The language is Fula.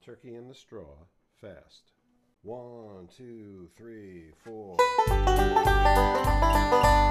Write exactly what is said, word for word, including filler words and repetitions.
Turkey in the straw, fast. One, two, three, four.